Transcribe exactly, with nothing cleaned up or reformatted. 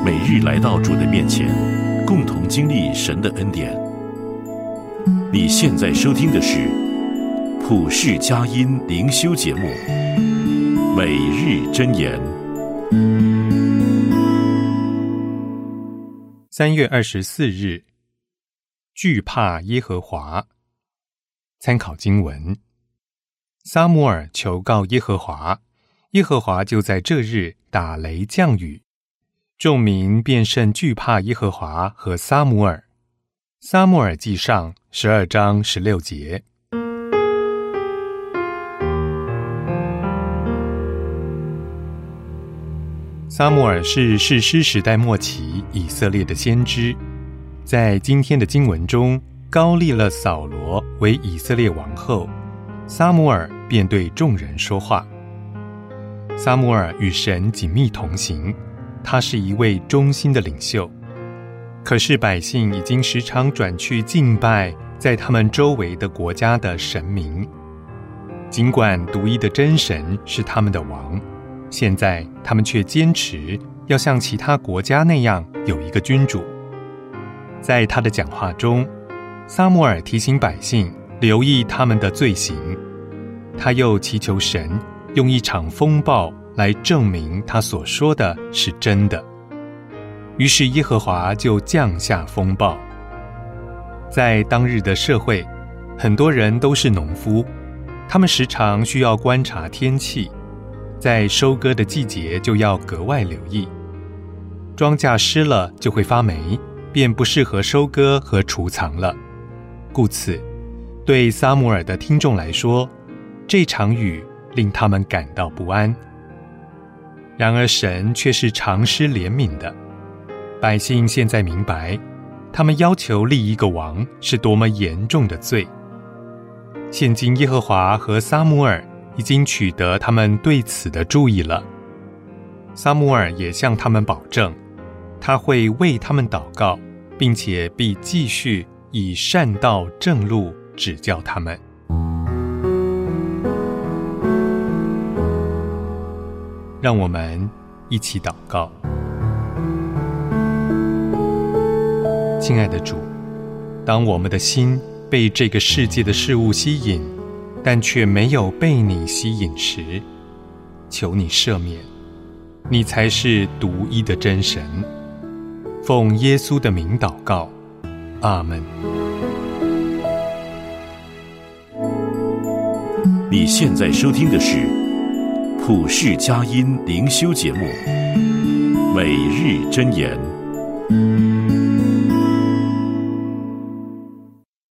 每日来到主的面前，共同经历神的恩典。你现在收听的是普世佳音灵修节目《每日箴言》。 三月二十四日，惧怕耶和华。参考经文：撒母耳求告耶和华，耶和华就在这日打雷降雨，众民便甚惧怕耶和华和撒母耳。撒母耳记上十二章十六节。撒母耳是士师时代末期以色列的先知，在今天的经文中，高立了扫罗为以色列王后，撒母耳便对众人说话。撒母耳与神紧密同行，他是一位忠心的领袖。可是百姓已经时常转去敬拜在他们周围的国家的神明，尽管独一的真神是他们的王，现在他们却坚持要像其他国家那样有一个君主。在他的讲话中，撒母耳提醒百姓留意他们的罪行，他又祈求神用一场风暴来证明他所说的是真的。于是耶和华就降下风暴。在当日的社会，很多人都是农夫，他们时常需要观察天气，在收割的季节就要格外留意。庄稼湿了就会发霉，便不适合收割和储藏了。故此，对撒母耳的听众来说，这场雨令他们感到不安。然而神却是常施怜悯的。百姓现在明白，他们要求立一个王是多么严重的罪。现今耶和华和撒母耳已经取得他们对此的注意了。撒母耳也向他们保证，他会为他们祷告，并且必继续以善道正路指教他们。让我们一起祷告。亲爱的主，当我们的心被这个世界的事物吸引，但却没有被你吸引时，求你赦免，你才是独一的真神。奉耶稣的名祷告，阿们。 你现在收听的是普世佳音灵修节目《每日箴言》。